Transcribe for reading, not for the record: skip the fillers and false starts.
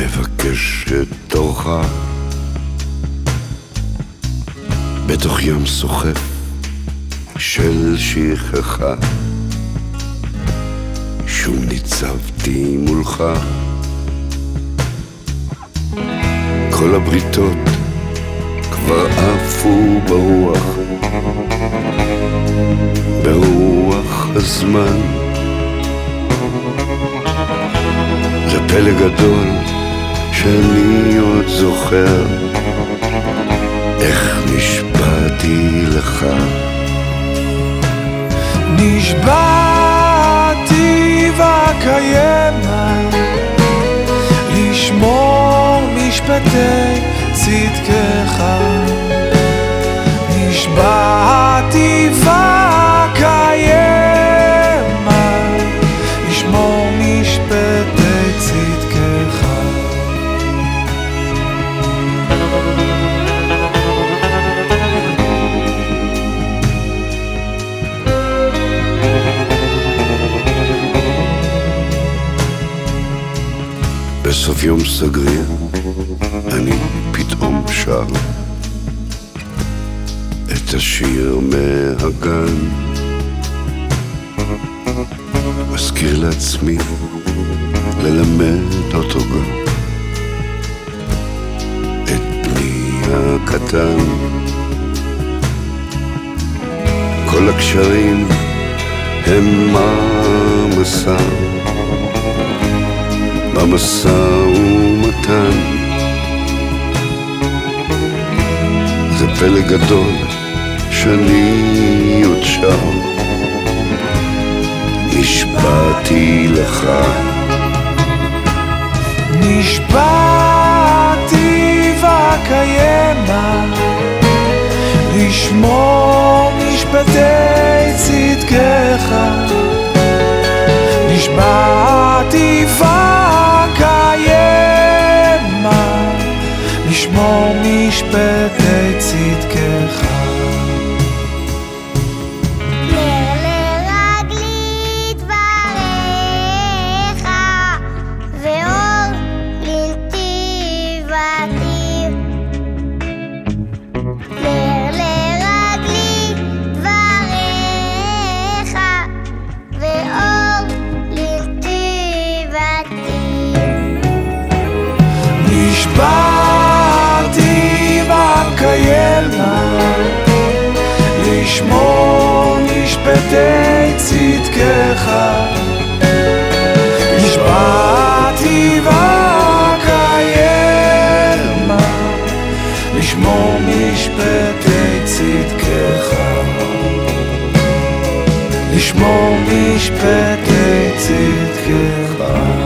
מבקש את תורך בתוך ים סוחף של שכחה. שוב ניצבתי מולך, כל הבריתות כבר עפו ברוח הזמן. זה פלא גדול שאני עוד זוכר איך נשבעתי לך. נשבעתי וקיימה לשמור משפטי צדקך. נשבעתי וקיימה לשמור משפטי צדקך. בסוף יום סגריר אני פתאום שר את השיר מהגן. מזכיר לעצמי ללמד אותו גם את בני הקטן. כל הקשרים הם המסע במשא ומתן. זה פלא גדול שאני עוד שר, נשבעתי לך. נשבעתי וקיימה לשמור משפטי צדקך. נשבעתי וקיימה לשמור משפטי צדקך. נשבעתי וקיימה לשמור משפטי צדקך. נשבעתי וקיימה לשמור משפטי צדקך. לשמור משפטי צדקך.